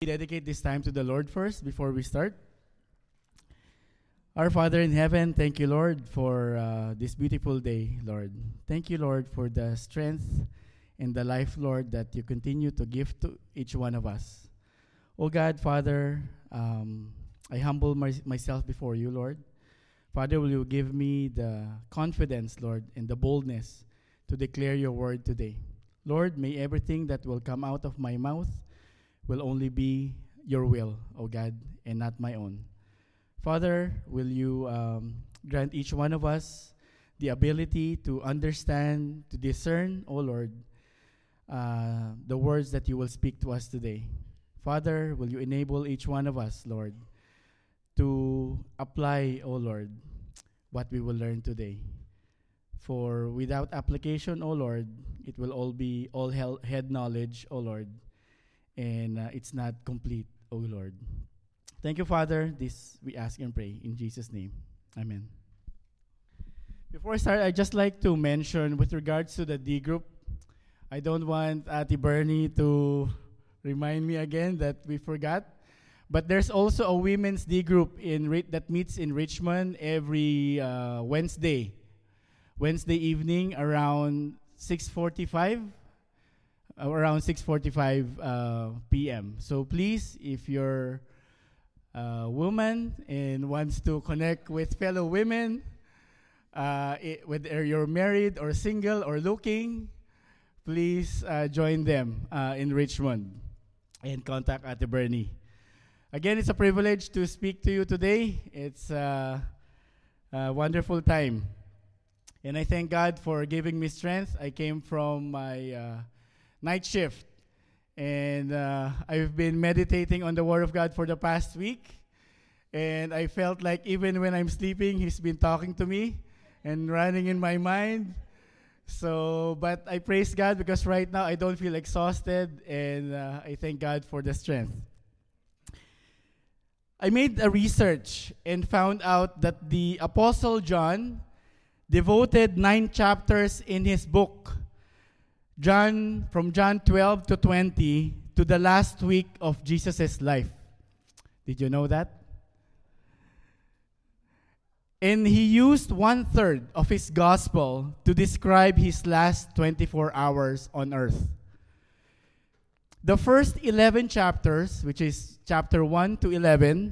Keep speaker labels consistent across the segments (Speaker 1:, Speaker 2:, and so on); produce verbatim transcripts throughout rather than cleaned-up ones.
Speaker 1: dedicate this time to the Lord first before we start. Our Father in heaven, thank you, Lord, for uh, this beautiful day, Lord. Thank you, Lord, for the strength and the life, Lord, that you continue to give to each one of us. Oh God, Father, um, I humble my, myself before you, Lord. Father, will you give me the confidence, Lord, and the boldness to declare your word today. Lord, may everything that will come out of my mouth will only be your will, O God, and not my own. Father, will you um, grant each one of us the ability to understand, to discern, O Lord, uh, the words that you will speak to us today. Father, will you enable each one of us, Lord, to apply, O Lord, what we will learn today. For without application, O Lord, it will all be all hel- head knowledge, O Lord, and uh, it's not complete, O Lord. Thank you, Father. This we ask and pray in Jesus' name. Amen. Before I start, I'd just like to mention with regards to the D group, I don't want Ate Bernie to remind me again that we forgot. But there's also a women's D group in Ri- that meets in Richmond every uh, Wednesday. Wednesday evening around six forty-five, uh, around six forty-five uh, p m So please, if you're a woman and wants to connect with fellow women, uh, I- whether you're married or single or looking, please uh, join them uh, in Richmond and contact Ate Bernie. Again, it's a privilege to speak to you today. It's uh, a wonderful time. And I thank God for giving me strength. I came from my uh, night shift. And uh, I've been meditating on the Word of God for the past week. And I felt like even when I'm sleeping, He's been talking to me and running in my mind. So, but I praise God because right now I don't feel exhausted. And uh, I thank God for the strength. I made a research and found out that the Apostle John devoted nine chapters in his book, John, from John twelve to twenty, to the last week of Jesus' life. Did you know that? And he used one third of his gospel to describe his last twenty-four hours on earth. The first eleven chapters, which is chapter one to eleven,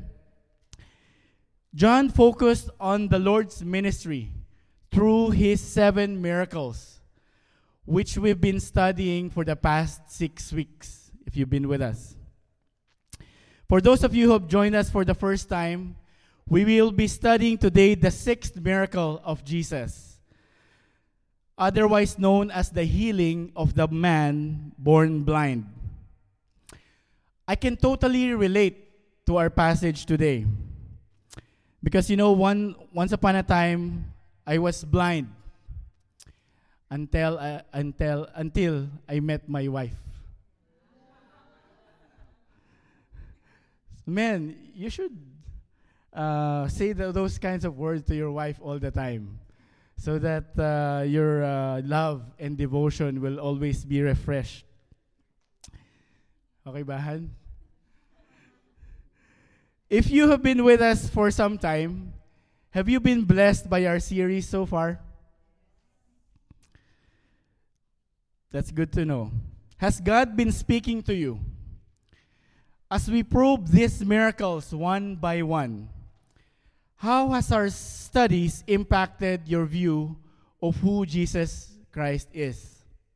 Speaker 1: John focused on the Lord's ministry through his seven miracles, which we've been studying for the past six weeks, if you've been with us. For those of you who have joined us for the first time, we will be studying today the sixth miracle of Jesus, otherwise known as the healing of the man born blind. I can totally relate to our passage today. Because, you know, one once upon a time, I was blind until uh, until until I met my wife. Man, you should uh, say the, those kinds of words to your wife all the time, so that uh, your uh, love and devotion will always be refreshed. Okay, Bahan? If you have been with us for some time, have you been blessed by our series so far? That's good to know. Has God been speaking to you? As we probe these miracles one by one, how has our studies impacted your view of who Jesus Christ is?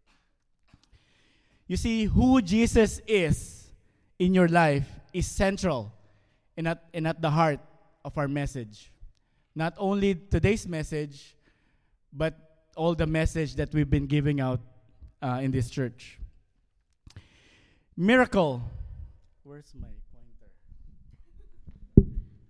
Speaker 1: You see, who Jesus is in your life is central and at, and at the heart of our message. Not only today's message, but all the message that we've been giving out uh, in this church. Miracle. Where's my pointer? Uh,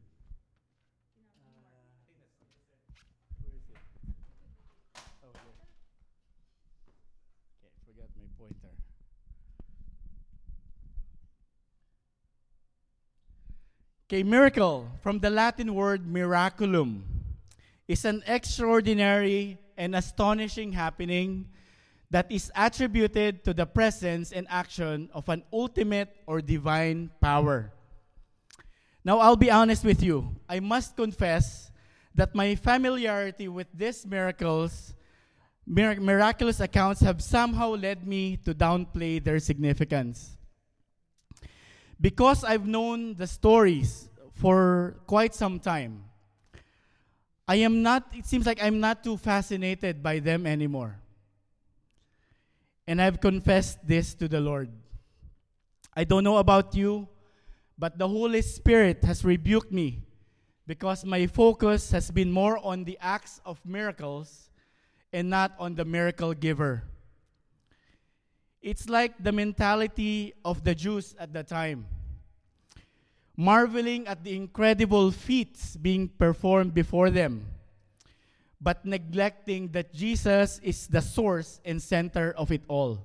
Speaker 1: where is it? Oh, here. Okay, forgot my pointer. Okay, miracle, from the Latin word miraculum, is an extraordinary and astonishing happening that is attributed to the presence and action of an ultimate or divine power. Now, I'll be honest with you. I must confess that my familiarity with these miracles, mir- miraculous accounts have somehow led me to downplay their significance. Because I've known the stories for quite some time, I am not, it seems like I'm not too fascinated by them anymore. And I've confessed this to the Lord. I don't know about you, but the Holy Spirit has rebuked me because my focus has been more on the acts of miracles and not on the miracle giver. It's like the mentality of the Jews at the time, marveling at the incredible feats being performed before them, but neglecting that Jesus is the source and center of it all.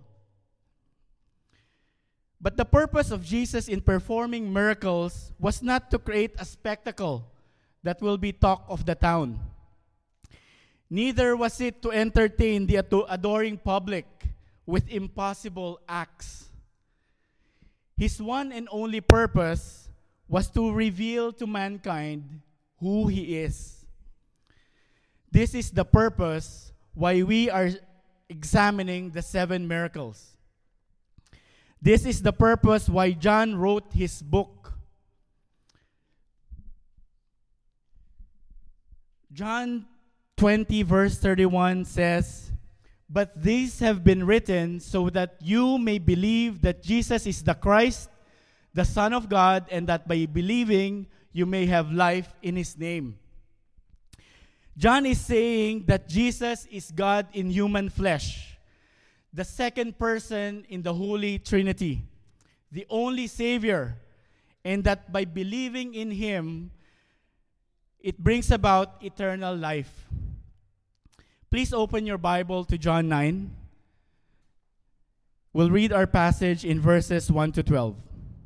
Speaker 1: But the purpose of Jesus in performing miracles was not to create a spectacle that will be talk of the town. Neither was it to entertain the adoring public with impossible acts. His one and only purpose was to reveal to mankind who He is. This is the purpose why we are examining the seven miracles. This is the purpose why John wrote his book. John twenty verse thirty-one says, "But these have been written so that you may believe that Jesus is the Christ, the Son of God, and that by believing you may have life in His name." John is saying that Jesus is God in human flesh, the second person in the Holy Trinity, the only Savior, and that by believing in Him, it brings about eternal life. Please open your Bible to John nine. We'll read our passage in verses one to twelve.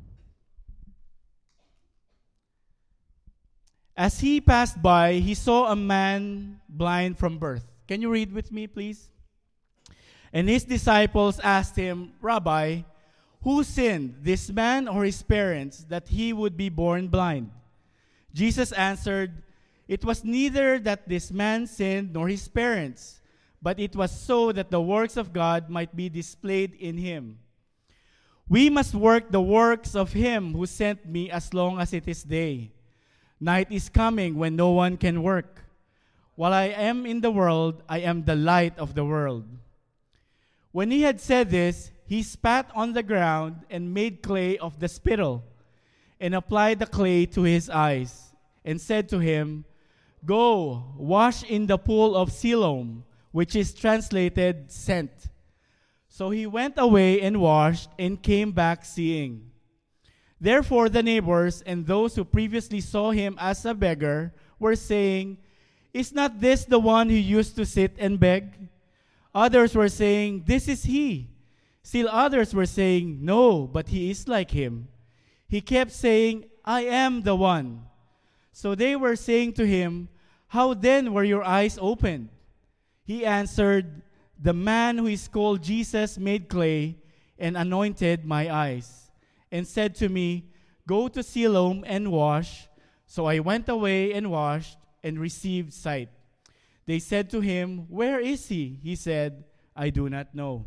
Speaker 1: As he passed by, he saw a man blind from birth. Can you read with me, please? And his disciples asked him, "Rabbi, who sinned, this man or his parents, that he would be born blind?" Jesus answered, "It was neither that this man sinned nor his parents, but it was so that the works of God might be displayed in him. We must work the works of him who sent me as long as it is day. Night is coming when no one can work. While I am in the world, I am the light of the world." When he had said this, he spat on the ground and made clay of the spittle, and applied the clay to his eyes, and said to him, "Go, wash in the pool of Siloam," which is translated sent. So he went away and washed, and came back seeing. Therefore the neighbors and those who previously saw him as a beggar were saying, "Is not this the one who used to sit and beg?" Others were saying, "This is he." Still others were saying, "No, but he is like him." He kept saying, "I am the one." So they were saying to him, "How then were your eyes opened?" He answered, "The man who is called Jesus made clay and anointed my eyes, and said to me, 'Go to Siloam and wash.' So I went away and washed and received sight." They said to him, "Where is he?" He said, "I do not know."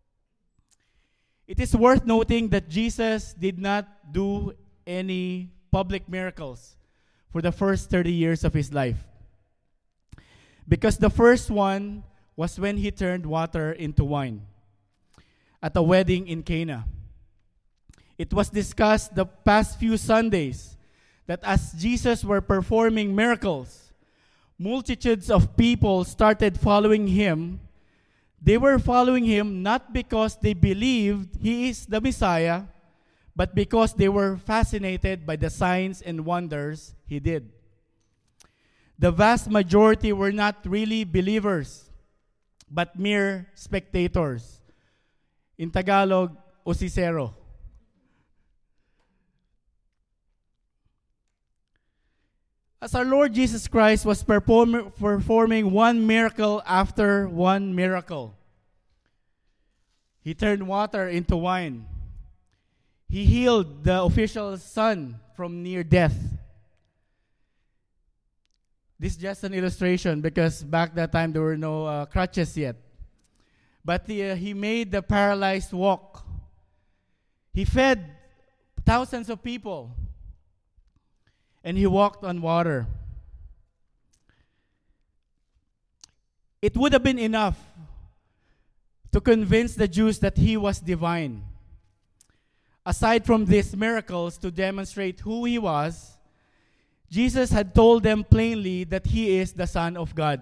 Speaker 1: It is worth noting that Jesus did not do any public miracles for the first thirty years of his life. Because the first one was when he turned water into wine at a wedding in Cana. It was discussed the past few Sundays that as Jesus were performing miracles, multitudes of people started following him. They were following him not because they believed he is the Messiah, but because they were fascinated by the signs and wonders he did. The vast majority were not really believers, but mere spectators. In Tagalog, usisero. As our Lord Jesus Christ was perform- performing one miracle after one miracle, He turned water into wine. He healed the official's son from near death. This is just an illustration because back that time there were no uh, crutches yet. But the, uh, he made the paralyzed walk. He fed thousands of people. And he walked on water. It would have been enough to convince the Jews that he was divine. Aside from these miracles to demonstrate who he was, Jesus had told them plainly that he is the Son of God.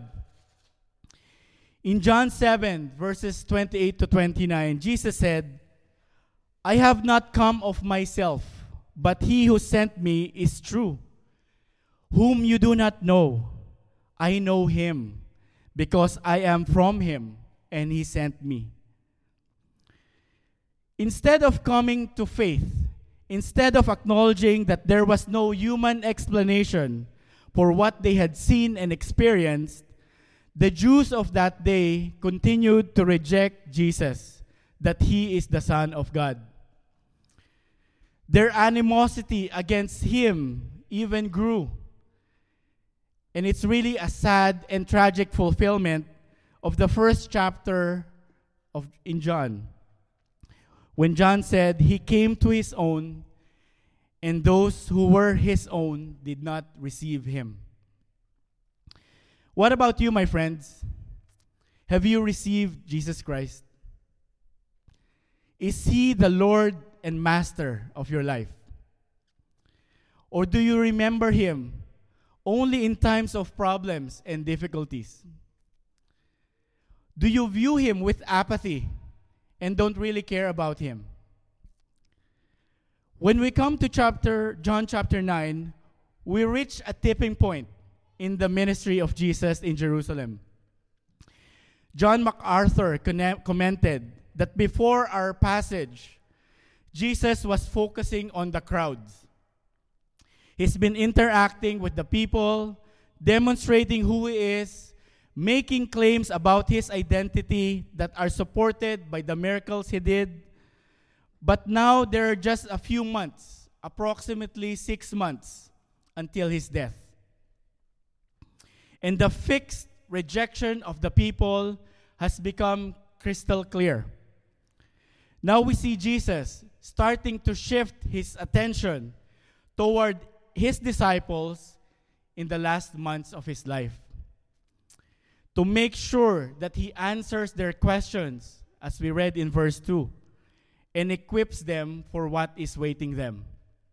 Speaker 1: In John seven, verses twenty-eight to twenty-nine, Jesus said, I have not come of myself, but he who sent me is true, whom you do not know. I know him, because I am from him, and he sent me. Instead of coming to faith, instead of acknowledging that there was no human explanation for what they had seen and experienced, the Jews of that day continued to reject Jesus, that he is the Son of God. Their animosity against him even grew. And it's really a sad and tragic fulfillment of the first chapter of in John. When John said, he came to his own, and those who were his own did not receive him. What about you, my friends? Have you received Jesus Christ? Is he the Lord and Master of your life? Or do you remember him only in times of problems and difficulties? Do you view him with apathy and don't really care about him? When we come to chapter John chapter nine, we reach a tipping point in the ministry of Jesus in Jerusalem. John MacArthur conne- commented that before our passage, Jesus was focusing on the crowds. He's been interacting with the people, demonstrating who he is, making claims about his identity that are supported by the miracles he did. But now there are just a few months, approximately six months, until his death. And the fixed rejection of the people has become crystal clear. Now we see Jesus starting to shift his attention toward his disciples in the last months of his life, to make sure that he answers their questions, as we read in verse two, and equips them for what is waiting them.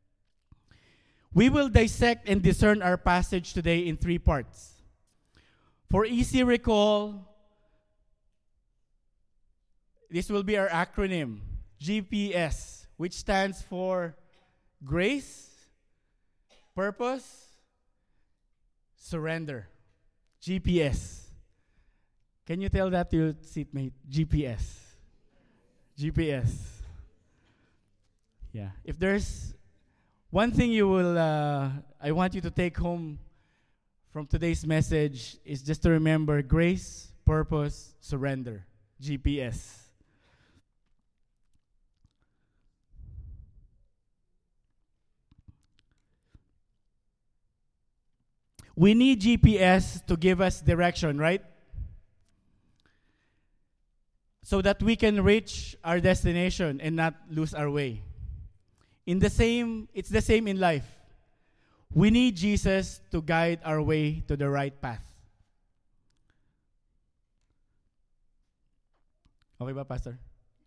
Speaker 1: We will dissect and discern our passage today in three parts. For easy recall, this will be our acronym, G P S, which stands for Grace, Purpose, Surrender. G P S. Can you tell that to your seatmate? G P S. G P S. Yeah. If there's one thing you will, uh, I want you to take home from today's message is just to remember grace, purpose, surrender. G P S. We need G P S to give us direction, right? So that we can reach our destination and not lose our way. In the same, it's the same in life. We need Jesus to guide our way to the right path. Okay ba, Pastor?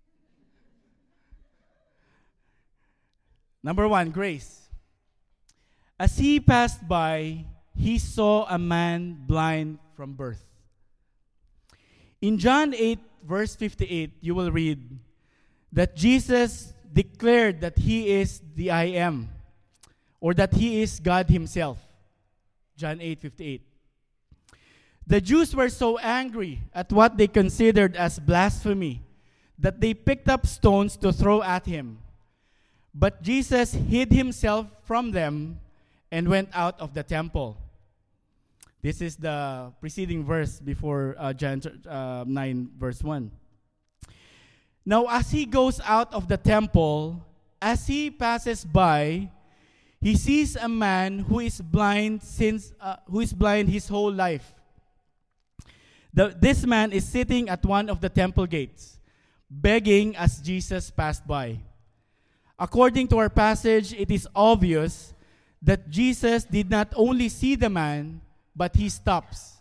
Speaker 1: Number one, grace. As he passed by, he saw a man blind from birth. In John eight, verse fifty-eight, you will read that Jesus declared that he is the I am, or that he is God himself. John eight fifty-eight. The Jews were so angry at what they considered as blasphemy that they picked up stones to throw at him. But Jesus hid himself from them and went out of the temple. This is the preceding verse before uh, John uh, nine, verse one. Now, as he goes out of the temple, as he passes by, he sees a man who is blind since uh, who is blind his whole life. The, this man is sitting at one of the temple gates, begging as Jesus passed by. According to our passage, it is obvious that Jesus did not only see the man, but he stops.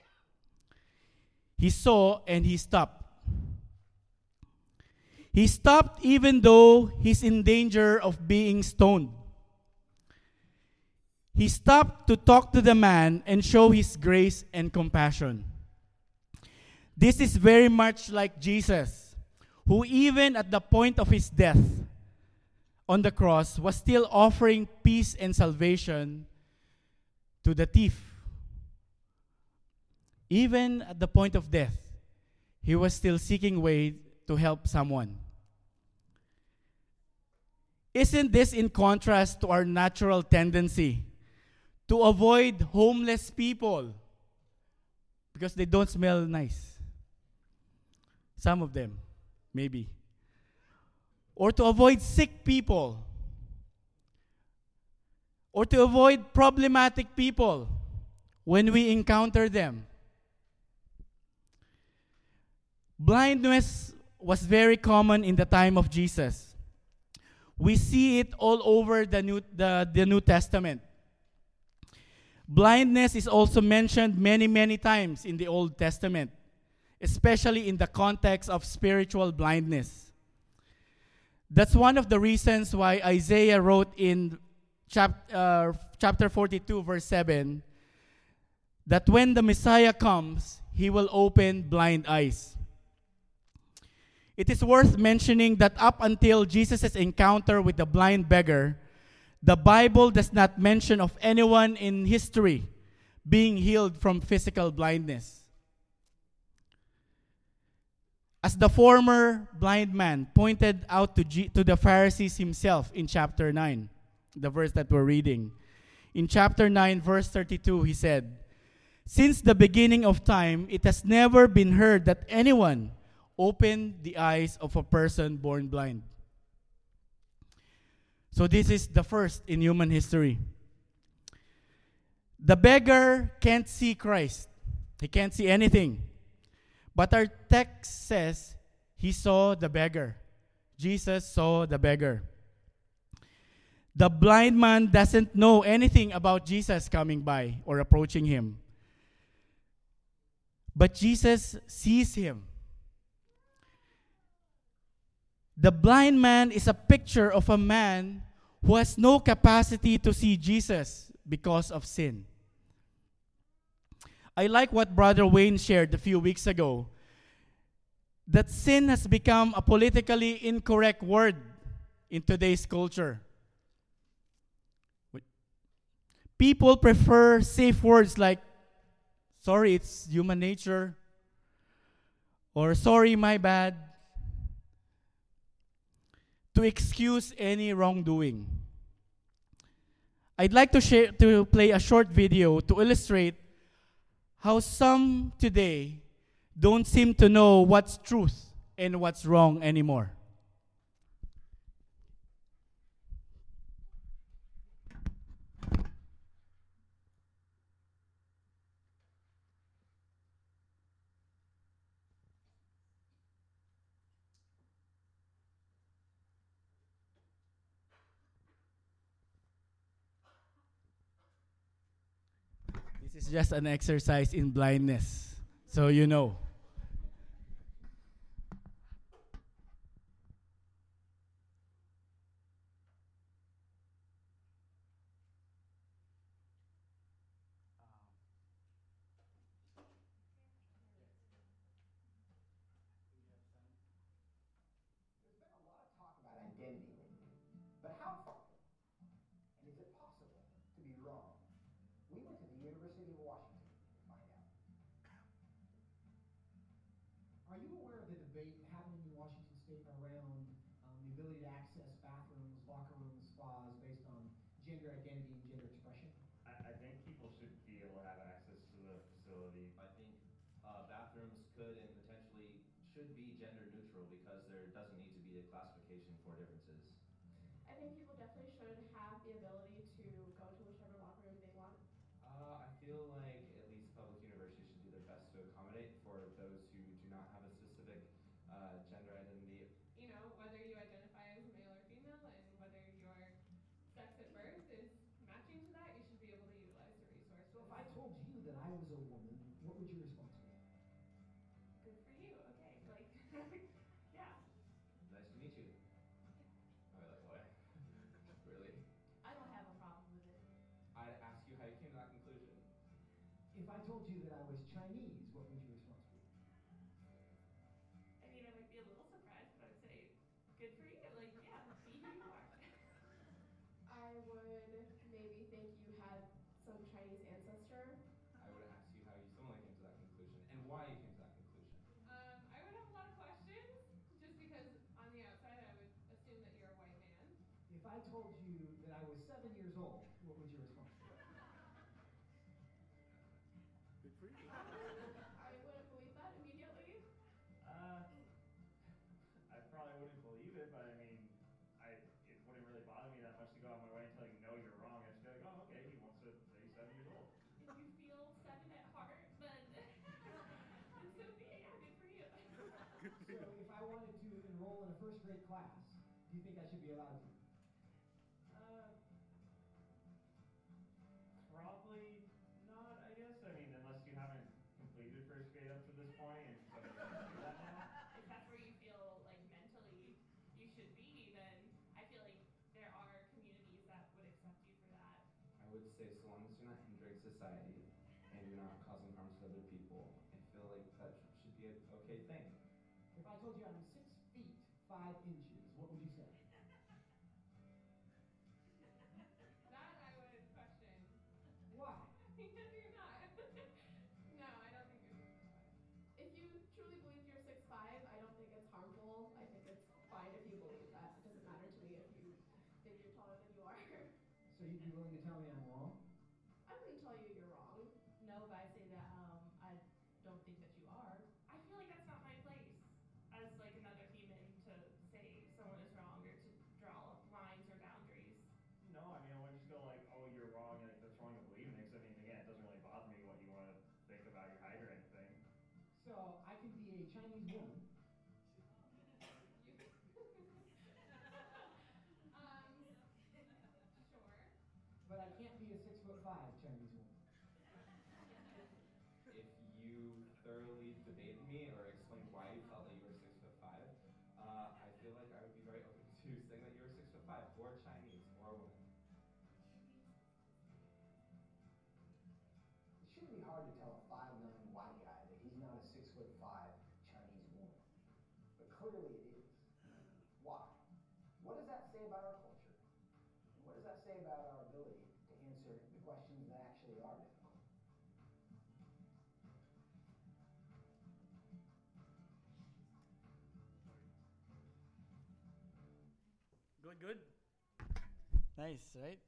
Speaker 1: He saw and he stopped. He stopped even though he's in danger of being stoned. He stopped to talk to the man and show his grace and compassion. This is very much like Jesus, who even at the point of his death on the cross was still offering peace and salvation to the thief. Even at the point of death, he was still seeking way to help someone. Isn't this in contrast to our natural tendency to avoid homeless people because they don't smell nice? Some of them, maybe. Or to avoid sick people. Or to avoid problematic people when we encounter them. Blindness was very common in the time of Jesus. We see it all over the New, the, the New Testament. Blindness is also mentioned many, many times in the Old Testament, especially in the context of spiritual blindness. That's one of the reasons why Isaiah wrote in chap- uh, chapter forty-two, verse seven, that when the Messiah comes, he will open blind eyes. It is worth mentioning that up until Jesus' encounter with the blind beggar, the Bible does not mention of anyone in history being healed from physical blindness. As the former blind man pointed out to, G- to the Pharisees himself in chapter nine, the verse that we're reading. In chapter nine, verse thirty-two, he said, "Since the beginning of time, it has never been heard that anyone opened the eyes of a person born blind." So this is the first in human history. The beggar can't see Christ. He can't see anything. But our text says he saw the beggar. Jesus saw the beggar. The blind man doesn't know anything about Jesus coming by or approaching him. But Jesus sees him. The blind man is a picture of a man who has no capacity to see Jesus because of sin. I like what Brother Wayne shared a few weeks ago, that sin has become a politically incorrect word in today's culture. People prefer safe words like, sorry, it's human nature, or sorry, my bad, to excuse any wrongdoing. I'd like to share to play a short video to illustrate how some today don't seem to know what's truth and what's wrong anymore. This is just an exercise in blindness, so you know.
Speaker 2: Identity lately. But how far? And is it possible to be wrong? We went to the University of Washington to find out.
Speaker 3: Are you aware of the debate happening in Washington State around um, the ability to access bathrooms, locker rooms, spas based on gender identity and gender expression?
Speaker 4: I, I think people should be able to have access to the facility.
Speaker 5: I think uh, bathrooms could and potentially
Speaker 4: should be gender neutral because there doesn't need to be a classification for differences.
Speaker 5: I think people definitely should have the ability to go to whichever locker room they want.
Speaker 4: Uh, I feel like at least public universities should do their best to accommodate for those who do not have a specific uh, gender identity.
Speaker 5: You know, whether you identify as male or female and whether your sex at birth is matching to that, you should be able to utilize the resources.
Speaker 3: So if I told you that I was a woman, what would your response be?
Speaker 5: Good for you. Okay, like, yeah.
Speaker 4: Nice to meet you. Oh, like what? Really?
Speaker 5: I don't have a problem with it.
Speaker 4: I'd ask you how you came to that conclusion.
Speaker 3: If I told you that I was Chinese, what would your response be?
Speaker 5: I mean, I might be a little surprised, but I would say, good for you. Like, yeah, be who you are. I would maybe think you had some Chinese ancestor.
Speaker 4: I would ask you how you similarly came to that conclusion and why you came to that conclusion.
Speaker 5: Um, I would have a lot of questions, just because on the outside I would assume that you're a white man.
Speaker 3: If I told you that I was seven years old, what would your response be?
Speaker 1: Good for you.
Speaker 5: I wouldn't believe that immediately.
Speaker 6: Uh, I probably wouldn't believe it, but I mean, I it wouldn't really bother me that much to go out my way and tell you, no, you're wrong. I'd just be like, oh, okay, he wants to say he's seven years old.
Speaker 5: If you feel seven at heart, then, then so be it. Yeah, good for you.
Speaker 3: So if I wanted to enroll in a first grade class, do you think I should be allowed to?
Speaker 6: Uh, probably not, I guess. I mean, unless you haven't completed first grade up to this point and somebody can do that now.
Speaker 5: If that's where you feel like mentally you should be, then I feel like there are communities that would accept you for that.
Speaker 4: I would say so long as you're not hindering society and you're not causing harm to other people, I feel like that should be an okay thing.
Speaker 3: If I told you I'm six feet, five inches, what would you say?
Speaker 5: That I would question.
Speaker 3: Why?
Speaker 5: Because you're not. No, I don't think you're six five. If you truly believe you're six five, I don't think it's harmful. I think it's fine if you believe that. It doesn't matter to me if you think you're taller than you are.
Speaker 3: So you'd be willing to tell me I'm wrong?
Speaker 5: I wouldn't tell you you're wrong.
Speaker 7: No, but I say that um, I don't think that you are.
Speaker 5: I feel like that's not my place as like another human to say someone is wrong or to draw lines or boundaries.
Speaker 6: No, I mean, I wouldn't just go like, oh, you're wrong, like, that's wrong to believe in it. 'Cause I mean, again, it doesn't really bother me what you want to think about your height or anything.
Speaker 3: So I can be a Chinese woman.
Speaker 5: You um sure.
Speaker 3: But I can't be a six foot five Chinese woman.
Speaker 4: If you thoroughly debated me or explained why you felt that you were six foot five, uh, I feel like I would be very open to saying that you were six foot five or Chinese or a woman.
Speaker 2: It shouldn't be hard to tell a five nine white guy that he's not a six foot five Chinese woman. But clearly it is. Why? What does that say about our culture? And what does that say about our ability to answer the questions that actually are difficult?
Speaker 1: Good, good. Nice, right?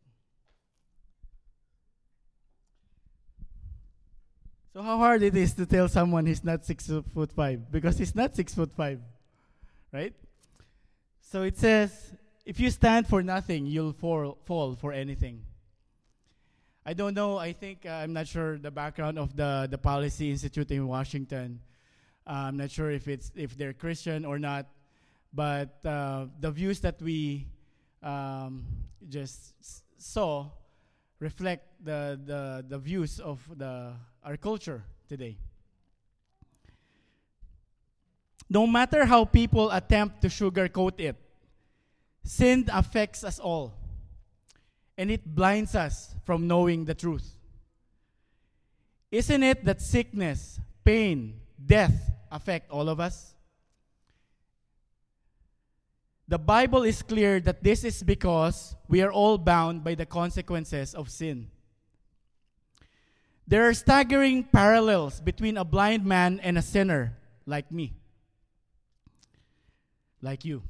Speaker 1: So how hard it is to tell someone he's not six foot five, because he's not six foot five, right? So it says, if you stand for nothing, you'll fall, fall for anything. I don't know, I think, uh, I'm not sure the background of the, the Policy Institute in Washington. Uh, I'm not sure if it's if they're Christian or not, but uh, the views that we um, just s- saw reflect the, the, the views of the our culture today. No matter how people attempt to sugarcoat it, sin affects us all, and it blinds us from knowing the truth. Isn't it that sickness, pain, death affect all of us? The Bible is clear that this is because we are all bound by the consequences of sin. There are staggering parallels between a blind man and a sinner like me, like you.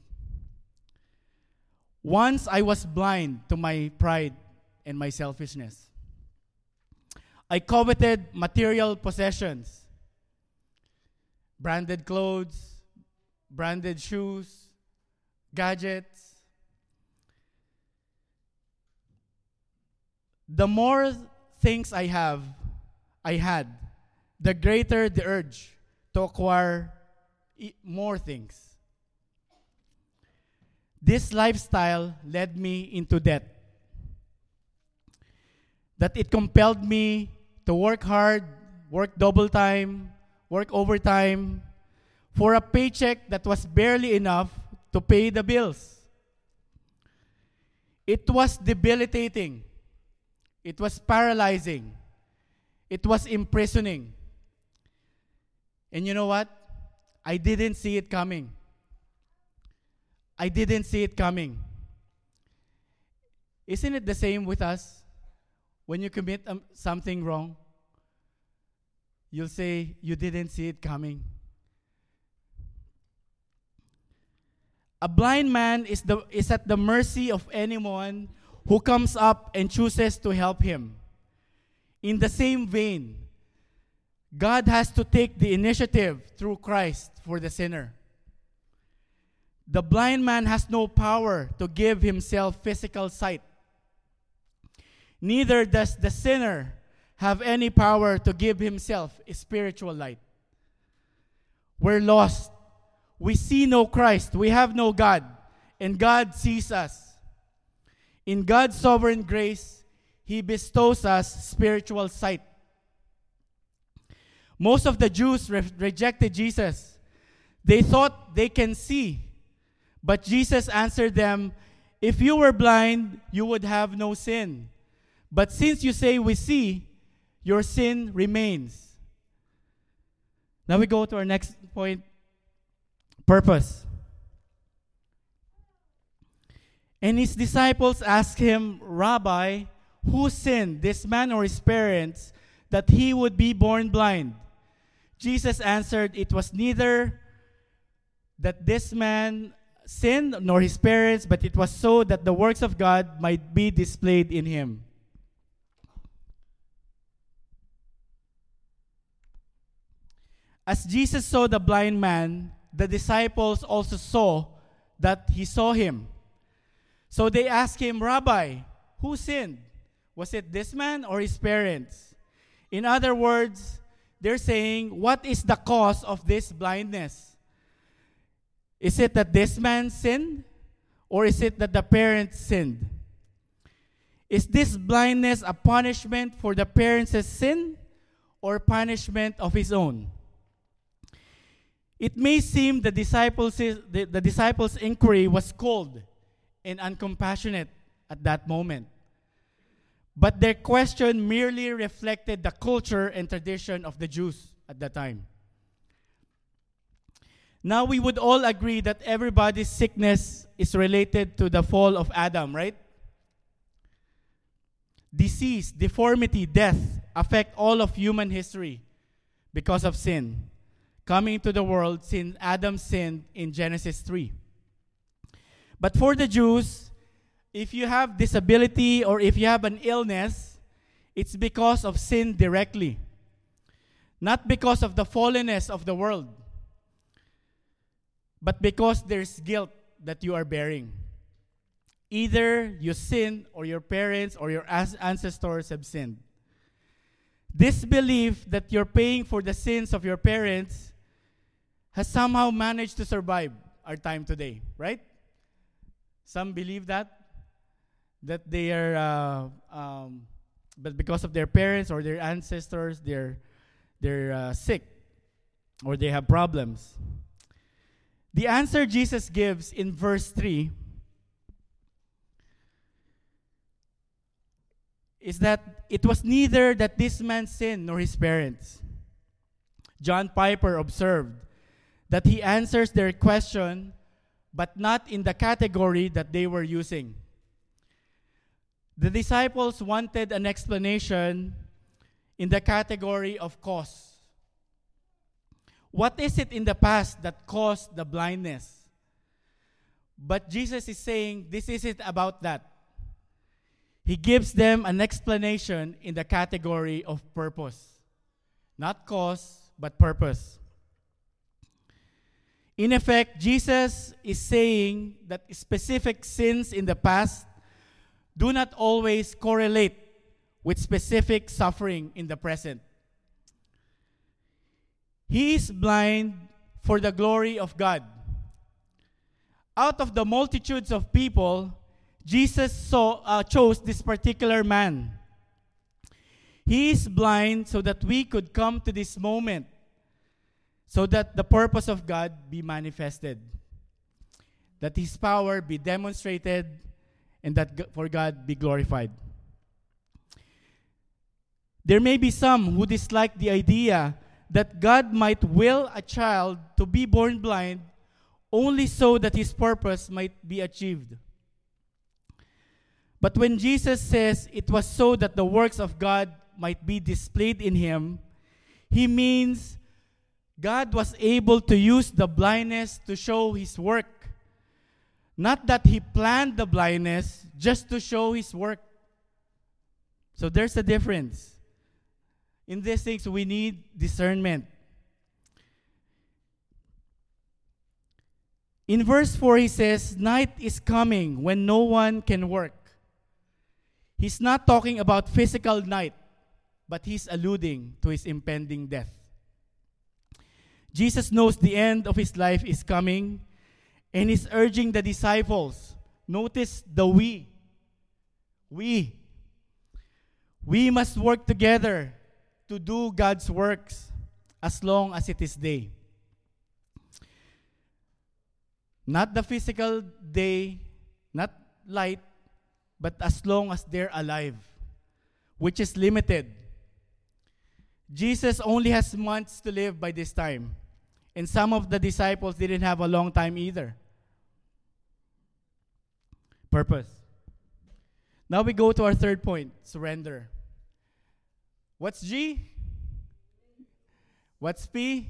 Speaker 1: Once I was blind to my pride and my selfishness. I coveted material possessions, branded clothes, branded shoes, gadgets. The more things I have, I had, the greater the urge to acquire i- more things. This lifestyle led me into debt. That it compelled me to work hard, work double time, work overtime for a paycheck that was barely enough to pay the bills. It was debilitating. It was paralyzing. It was imprisoning. And you know what? I didn't see it coming. I didn't see it coming. Isn't it the same with us? When you commit um, something wrong, you'll say you didn't see it coming. A blind man is, the, is at the mercy of anyone who comes up and chooses to help him. In the same vein, God has to take the initiative through Christ for the sinner. The blind man has no power to give himself physical sight. Neither does the sinner have any power to give himself a spiritual light. We're lost. We see no Christ. We have no God. And God sees us. In God's sovereign grace, He bestows us spiritual sight. Most of the Jews re- rejected Jesus. They thought they can see. But Jesus answered them, "If you were blind, you would have no sin. But since you say we see, your sin remains." Now we go to our next point, purpose. And his disciples asked him, "Rabbi, who sinned, this man or his parents, that he would be born blind?" Jesus answered, "It was neither that this man sinned nor his parents, but it was so that the works of God might be displayed in him." As Jesus saw the blind man, the disciples also saw that he saw him. So they asked him, "Rabbi, who sinned? Was it this man or his parents?" In other words, they're saying, what is the cause of this blindness? Is it that this man sinned? Or is it that the parents sinned? Is this blindness a punishment for the parents' sin or punishment of his own? It may seem the disciples' the, the disciples' inquiry was cold and uncompassionate at that moment. But their question merely reflected the culture and tradition of the Jews at that time. Now we would all agree that everybody's sickness is related to the fall of Adam, right? Disease, deformity, death affect all of human history because of sin. Coming into the world since Adam sinned in Genesis three. But for the Jews, if you have disability or if you have an illness, it's because of sin directly. Not because of the fallenness of the world, but because there's guilt that you are bearing. Either you sin or your parents or your ancestors have sinned. This belief that you're paying for the sins of your parents has somehow managed to survive our time today, right? Some believe that, that they are, uh, um, but because of their parents or their ancestors, they're, they're uh, sick or they have problems. The answer Jesus gives in verse three is that it was neither that this man sinned nor his parents. John Piper observed that he answers their question, but not in the category that they were using. The disciples wanted an explanation in the category of cause. What is it in the past that caused the blindness? But Jesus is saying this isn't about that. He gives them an explanation in the category of purpose. Not cause, but purpose. In effect, Jesus is saying that specific sins in the past do not always correlate with specific suffering in the present. He is blind for the glory of God. Out of the multitudes of people, Jesus saw, uh, chose this particular man. He is blind so that we could come to this moment, so that the purpose of God be manifested, that His power be demonstrated, and that g- for God be glorified. There may be some who dislike the idea that God might will a child to be born blind only so that His purpose might be achieved. But when Jesus says it was so that the works of God might be displayed in him, He means God was able to use the blindness to show His work. Not that He planned the blindness just to show His work. So there's a difference. In these things, we need discernment. In verse four, he says, night is coming when no one can work. He's not talking about physical night, but he's alluding to his impending death. Jesus knows the end of his life is coming, and he's urging the disciples. Notice the we. We. We must work together to do God's works as long as it is day. Not the physical day, not light, but as long as they're alive, which is limited. Jesus only has months to live by this time, and some of the disciples didn't have a long time either. Purpose. Now we go to our third point, surrender. What's G? What's P?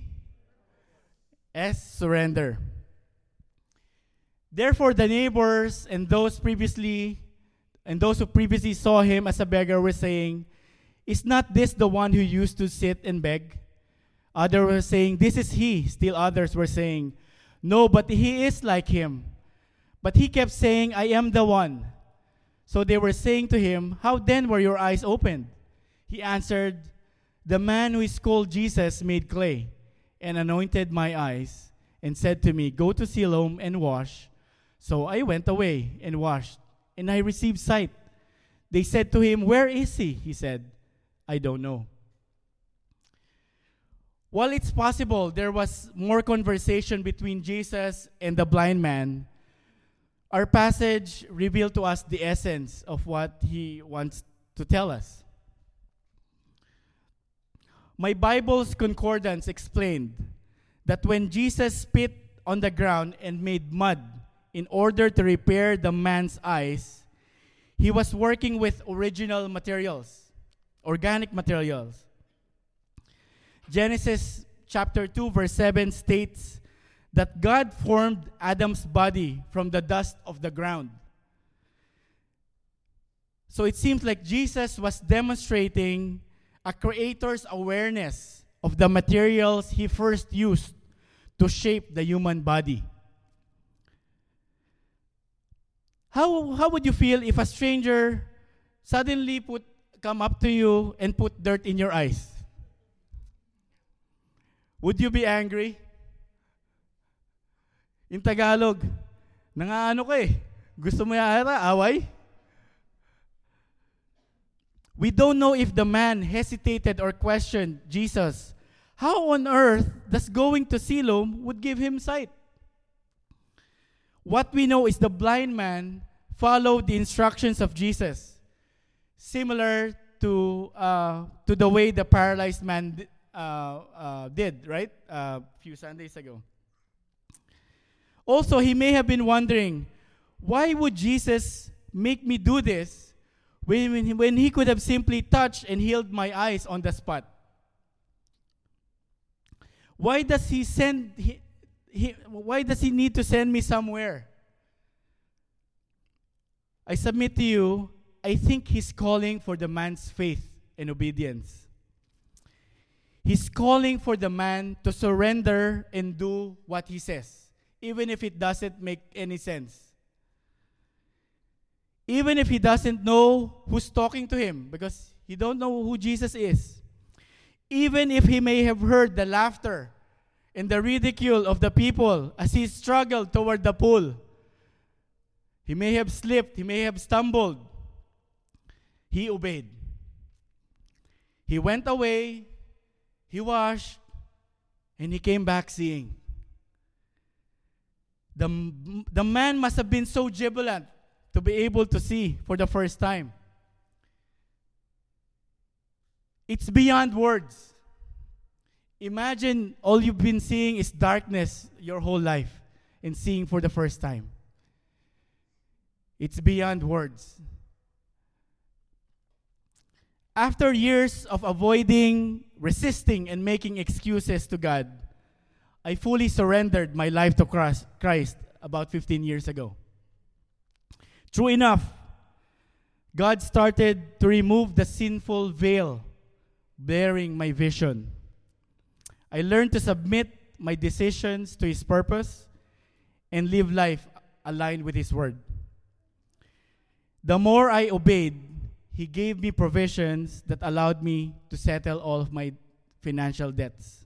Speaker 1: S, surrender. Therefore, the neighbors and those previously and those who previously saw him as a beggar were saying, "Is not this the one who used to sit and beg?" Others were saying, "This is he." Still others were saying, "No, but he is like him." But he kept saying, "I am the one." So they were saying to him, "How then were your eyes opened?" He answered, "The man who is called Jesus made clay and anointed my eyes and said to me, 'Go to Siloam and wash.' So I went away and washed, and I received sight." They said to him, "Where is he?" He said, "I don't know." While it's possible there was more conversation between Jesus and the blind man, our passage revealed to us the essence of what he wants to tell us. My Bible's concordance explained that when Jesus spit on the ground and made mud in order to repair the man's eyes, he was working with original materials, organic materials. Genesis chapter two, verse seven states that God formed Adam's body from the dust of the ground. So it seems like Jesus was demonstrating a creator's awareness of the materials he first used to shape the human body. How, how would you feel if a stranger suddenly put come up to you and put dirt in your eyes? Would you be angry? In Tagalog, nangaano ka eh. Gusto mo yata away? We don't know if the man hesitated or questioned Jesus. How on earth does going to Siloam would give him sight? What we know is the blind man followed the instructions of Jesus, similar to uh, to the way the paralyzed man di- uh, uh, did, right? Uh, a few Sundays ago. Also, he may have been wondering, why would Jesus make me do this when, when, he, when he could have simply touched and healed my eyes on the spot? Why does he send... He, He, why does he need to send me somewhere? I submit to you, I think he's calling for the man's faith and obedience. He's calling for the man to surrender and do what he says, even if it doesn't make any sense. Even if he doesn't know who's talking to him, because he don't know who Jesus is. Even if he may have heard the laughter and the ridicule of the people as he struggled toward the pool. He may have slipped, he may have stumbled. He obeyed. He went away, he washed, and he came back seeing. The, the man must have been so jubilant to be able to see for the first time. It's beyond words. Imagine all you've been seeing is darkness your whole life and seeing for the first time. It's beyond words. After years of avoiding, resisting, and making excuses to God, I fully surrendered my life to Christ about fifteen years ago. True enough, God started to remove the sinful veil bearing my vision. I learned to submit my decisions to His purpose and live life aligned with His word. The more I obeyed, He gave me provisions that allowed me to settle all of my financial debts.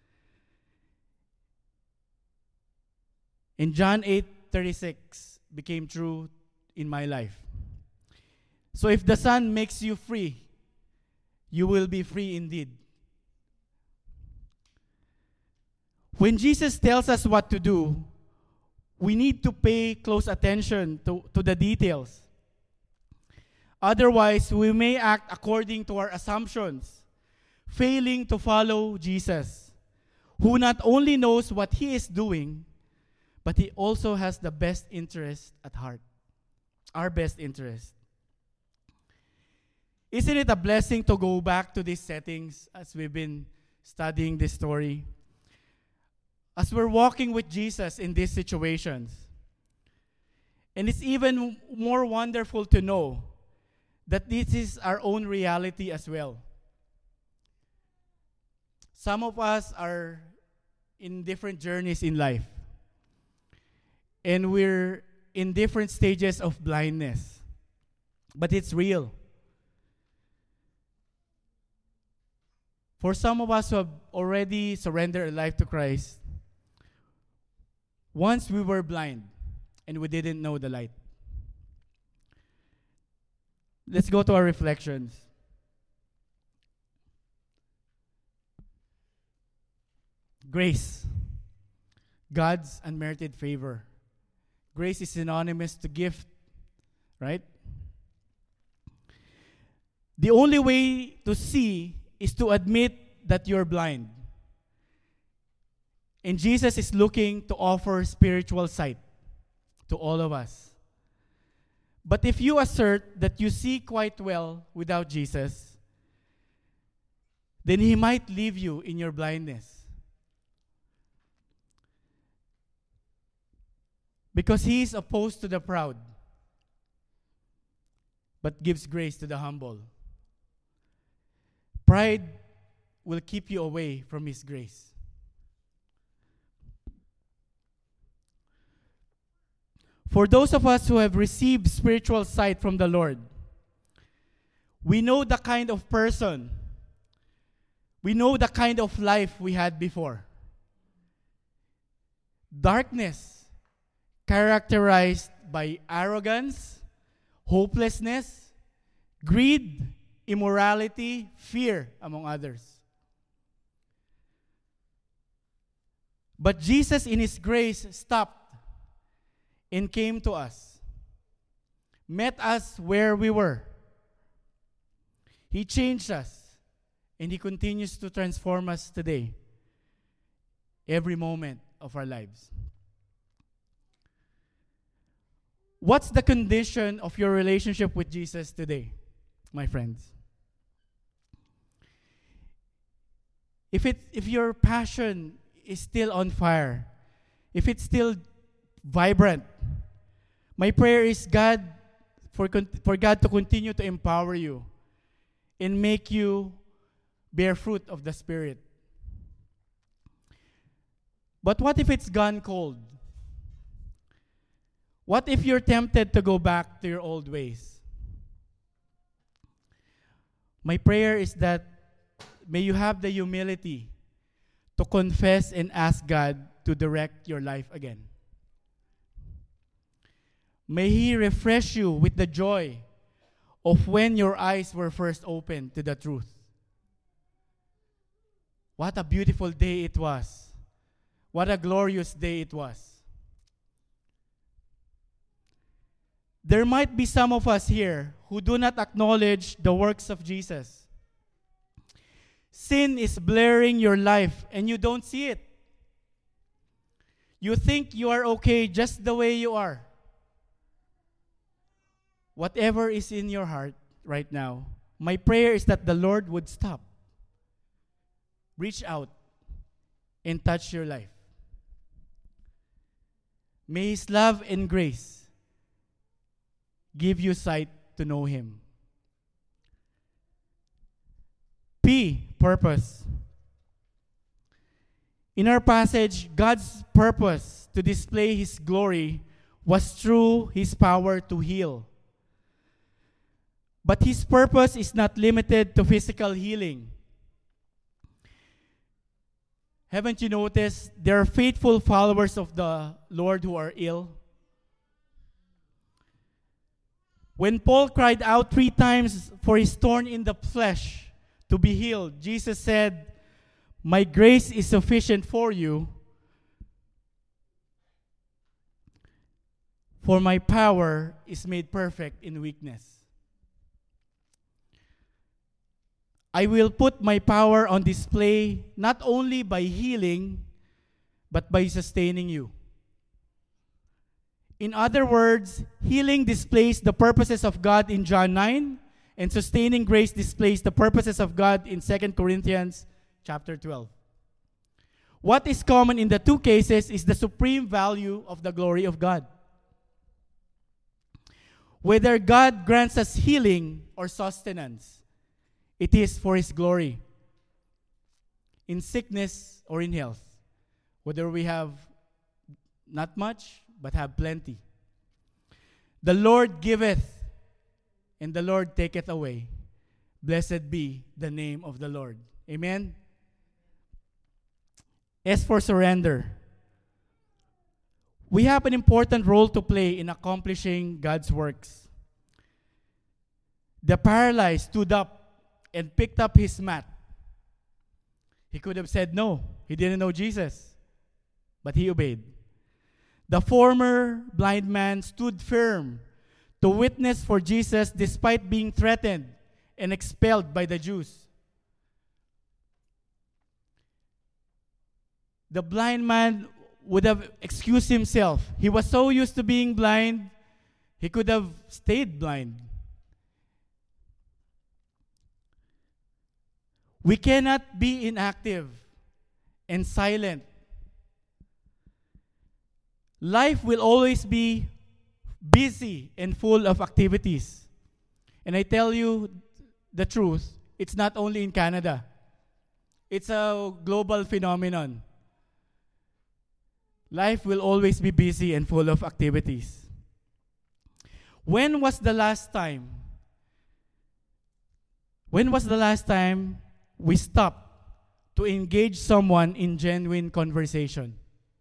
Speaker 1: And John eight thirty-six became true in my life. So if the Son makes you free, you will be free indeed. When Jesus tells us what to do, we need to pay close attention to, to the details. Otherwise, we may act according to our assumptions, failing to follow Jesus, who not only knows what He is doing, but He also has the best interest at heart, our best interest. Isn't it a blessing to go back to these settings as we've been studying this story? As we're walking with Jesus in these situations. And it's even more wonderful to know that this is our own reality as well. Some of us are in different journeys in life. And we're in different stages of blindness. But it's real. For some of us who have already surrendered our life to Christ, once we were blind and we didn't know the light. Let's go to our reflections. Grace, God's unmerited favor. Grace is synonymous to gift, right? The only way to see is to admit that you're blind. And Jesus is looking to offer spiritual sight to all of us. But if you assert that you see quite well without Jesus, then He might leave you in your blindness. Because He is opposed to the proud, but gives grace to the humble. Pride will keep you away from His grace. For those of us who have received spiritual sight from the Lord, we know the kind of person, we know the kind of life we had before. Darkness, characterized by arrogance, hopelessness, greed, immorality, fear, among others. But Jesus, in His grace, stopped and came to us, met us where we were. He changed us, and He continues to transform us today, every moment of our lives. What's the condition of your relationship with Jesus today, my friends? If it, if your passion is still on fire, if it's still vibrant, my prayer is God for, for God to continue to empower you and make you bear fruit of the Spirit. But what if it's gone cold? What if you're tempted to go back to your old ways? My prayer is that may you have the humility to confess and ask God to direct your life again. May He refresh you with the joy of when your eyes were first opened to the truth. What a beautiful day it was. What a glorious day it was. There might be some of us here who do not acknowledge the works of Jesus. Sin is blurring your life and you don't see it. You think you are okay just the way you are. Whatever is in your heart right now, my prayer is that the Lord would stop, reach out, and touch your life. May His love and grace give you sight to know Him. P, purpose. In our passage, God's purpose to display His glory was through His power to heal. But His purpose is not limited to physical healing. Haven't you noticed there are faithful followers of the Lord who are ill? When Paul cried out three times for his thorn in the flesh to be healed, Jesus said, "My grace is sufficient for you, for my power is made perfect in weakness." I will put my power on display not only by healing, but by sustaining you. In other words, healing displays the purposes of God in John nine, and sustaining grace displays the purposes of God in Second Corinthians chapter twelve. What is common in the two cases is the supreme value of the glory of God. Whether God grants us healing or sustenance, it is for His glory. In sickness or in health, whether we have not much, but have plenty. The Lord giveth, and the Lord taketh away. Blessed be the name of the Lord. Amen? As for surrender, we have an important role to play in accomplishing God's works. The paralyzed stood up and picked up his mat. He could have said no. He didn't know Jesus. But he obeyed. The former blind man stood firm to witness for Jesus despite being threatened and expelled by the Jews. The blind man would have excused himself. He was so used to being blind, he could have stayed blind. We cannot be inactive and silent. Life will always be busy and full of activities. And I tell you the truth, it's not only in Canada. It's a global phenomenon. Life will always be busy and full of activities. When was the last time? When was the last time we stopped to engage someone in genuine conversation?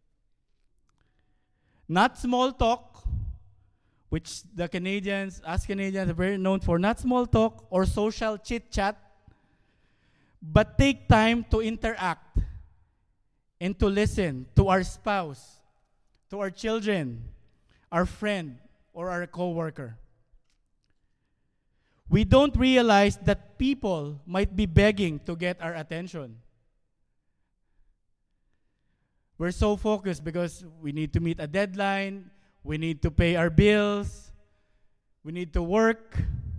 Speaker 1: Not small talk, which the Canadians, us Canadians, are very known for. Not small talk or social chit-chat, but take time to interact and to listen to our spouse, to our children, our friend, or our co-worker. We don't realize that people might be begging to get our attention. We're so focused because we need to meet a deadline, we need to pay our bills, we need to work.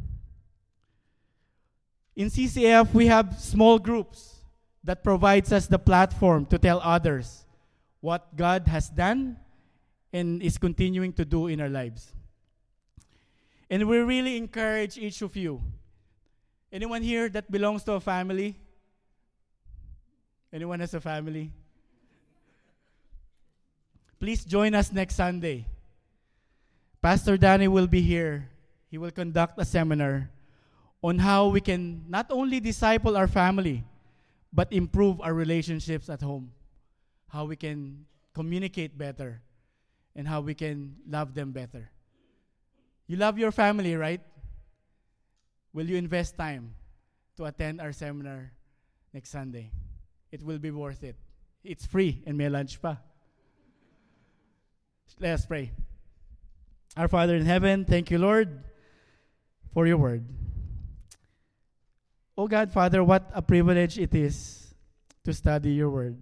Speaker 1: In C C F, we have small groups that provides us the platform to tell others what God has done and is continuing to do in our lives. And we really encourage each of you. Anyone here that belongs to a family? Anyone has a family? Please join us next Sunday. Pastor Danny will be here. He will conduct a seminar on how we can not only disciple our family, but improve our relationships at home. How we can communicate better, and how we can love them better. You love your family, right? Will you invest time to attend our seminar next Sunday? It will be worth it. It's free and may lunch pa. Let us pray. Our Father in heaven, thank you, Lord, for your word. Oh God, Father, what a privilege it is to study your word.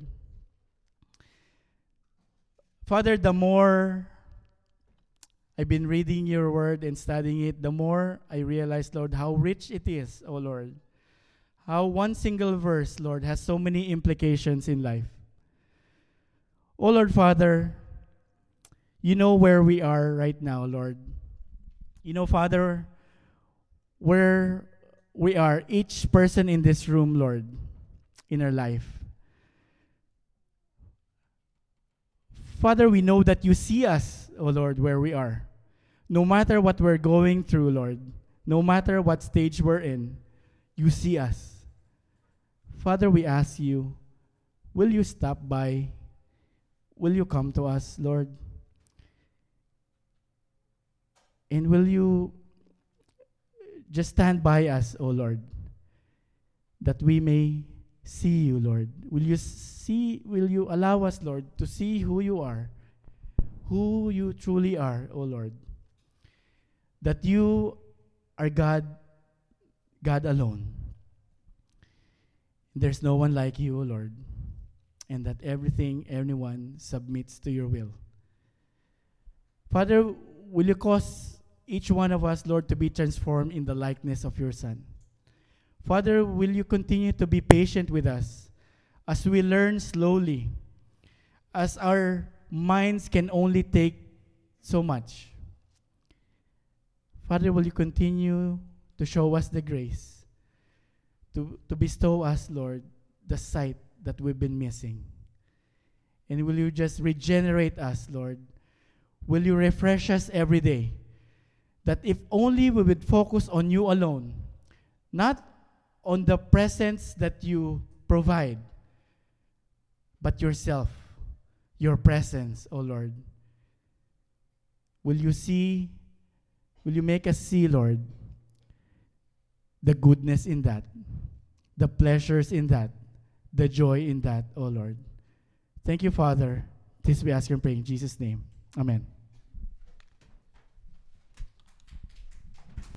Speaker 1: Father, the more I've been reading your word and studying it, the more I realize, Lord, how rich it is, oh Lord. How one single verse, Lord, has so many implications in life. Oh Lord, Father, you know where we are right now, Lord. You know, Father, where we are, each person in this room, Lord, in our life. Father, we know that you see us, oh Lord, where we are. No matter what we're going through, Lord, no matter what stage we're in, you see us. Father, we ask you, will you stop by? Will you come to us, Lord? And will you just stand by us, O Lord, that we may see you, Lord? Will you see, will you allow us, Lord, to see who you are, who you truly are, O Lord? That you are God, God alone. There's no one like you, O Lord, and that everything, everyone submits to your will. Father, will you cause each one of us, Lord, to be transformed in the likeness of your Son? Father, will you continue to be patient with us as we learn slowly, as our minds can only take so much? Father, will you continue to show us the grace, to, to bestow us, Lord, the sight that we've been missing? And will you just regenerate us, Lord? Will you refresh us every day? That if only we would focus on you alone, not on the presence that you provide, but yourself, your presence, O Lord. Will you see, will you make us see, Lord, the goodness in that, the pleasures in that, the joy in that, O Lord. Thank you, Father. This we ask and pray in Jesus' name. Amen.